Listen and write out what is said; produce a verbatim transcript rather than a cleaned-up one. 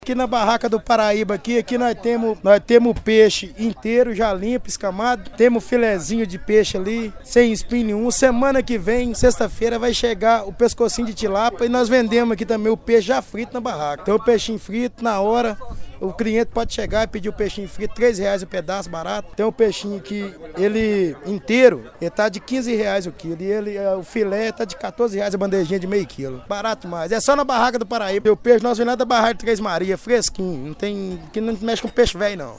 Aqui na barraca do Paraíba, aqui, aqui nós temos nós temos peixe inteiro, já limpo, escamado. Temos filezinho de peixe ali, sem espinho nenhum. Semana que vem, sexta-feira, vai chegar o pescocinho de tilápia e nós vendemos aqui também o peixe já frito na barraca. Então o peixinho frito, na hora, o cliente pode chegar e pedir o peixinho frito, três reais o pedaço, barato. Tem um peixinho aqui, ele inteiro, ele tá de quinze reais o quilo. E ele, o filé tá de quatorze reais a bandejinha de meio quilo. Barato demais. É só na barraca do Paraíba. O peixe nós vendemos da barraca de Três Marias, fresquinho. Não tem, que não mexe com peixe velho, não.